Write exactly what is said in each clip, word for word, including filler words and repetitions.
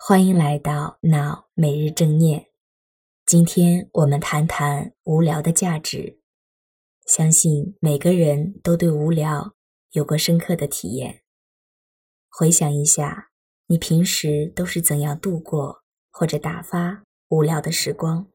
欢迎来到脑每日正念。今天我们谈谈无聊的价值。相信每个人都对无聊有过深刻的体验。回想一下，你平时都是怎样度过或者打发无聊的时光？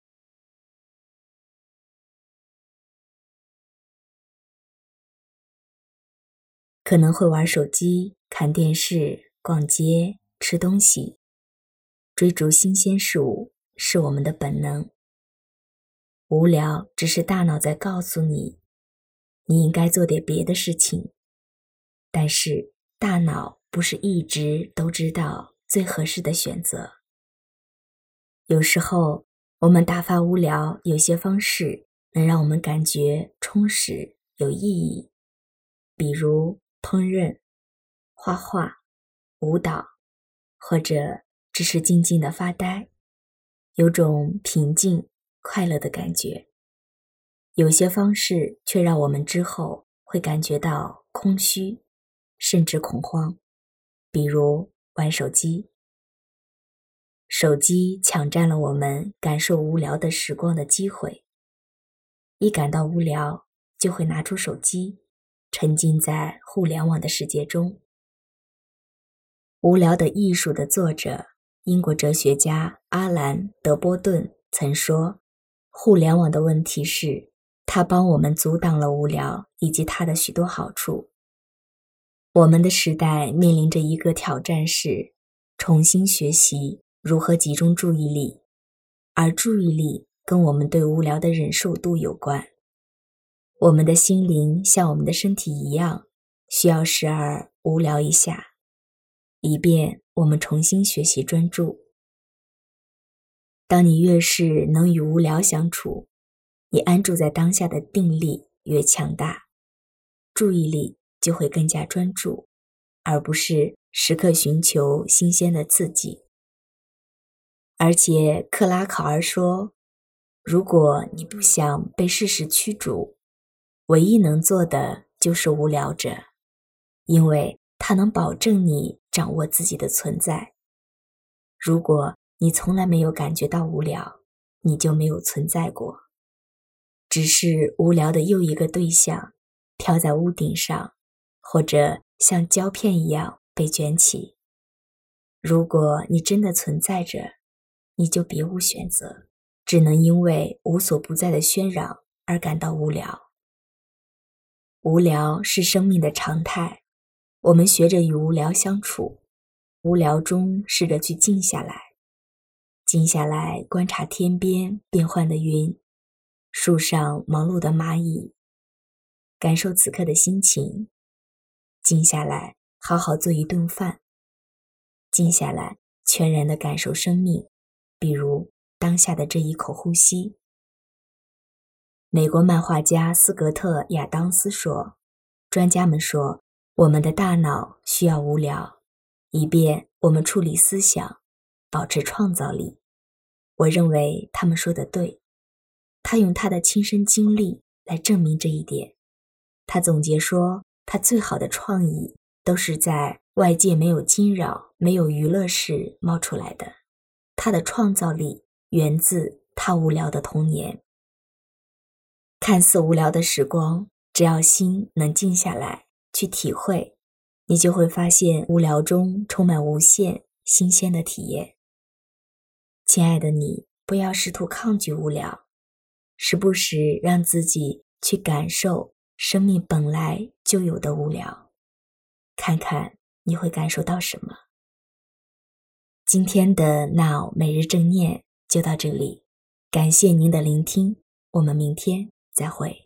可能会玩手机、看电视、逛街、吃东西。追逐新鲜事物是我们的本能。无聊只是大脑在告诉你，你应该做点别的事情。但是大脑不是一直都知道最合适的选择。有时候我们打发无聊，有些方式能让我们感觉充实有意义，比如烹饪、画画、舞蹈，或者只是静静的发呆，有种平静快乐的感觉。有些方式却让我们之后会感觉到空虚甚至恐慌，比如玩手机。手机抢占了我们感受无聊的时光的机会，一感到无聊就会拿出手机，沉浸在互联网的世界中。无聊的艺术的作者，英国哲学家阿兰·德波顿曾说，互联网的问题是它帮我们阻挡了无聊以及它的许多好处。我们的时代面临着一个挑战，是重新学习如何集中注意力，而注意力跟我们对无聊的忍受度有关。我们的心灵像我们的身体一样，需要时而无聊一下，以便我们重新学习专注。当你越是能与无聊相处，你安住在当下的定力越强大，注意力就会更加专注，而不是时刻寻求新鲜的刺激。而且克拉考尔说，如果你不想被事实驱逐，唯一能做的就是无聊着，因为它能保证你掌握自己的存在。如果你从来没有感觉到无聊，你就没有存在过，只是无聊的又一个对象飘在屋顶上，或者像胶片一样被卷起。如果你真的存在着，你就别无选择，只能因为无所不在的喧嚷而感到无聊。无聊是生命的常态，我们学着与无聊相处，无聊中试着去静下来，静下来观察天边变幻的云，树上忙碌的蚂蚁，感受此刻的心情。静下来好好做一顿饭，静下来全然地感受生命，比如当下的这一口呼吸。美国漫画家斯格特·亚当斯说，专家们说，我们的大脑需要无聊，以便我们处理思想，保持创造力。我认为他们说得对，他用他的亲身经历来证明这一点。他总结说，他最好的创意都是在外界没有惊扰、没有娱乐时冒出来的。他的创造力源自他无聊的童年。看似无聊的时光，只要心能静下来去体会，你就会发现无聊中充满无限新鲜的体验。亲爱的你，不要试图抗拒无聊，时不时让自己去感受生命本来就有的无聊，看看你会感受到什么。今天的脑每日正念就到这里，感谢您的聆听，我们明天再会。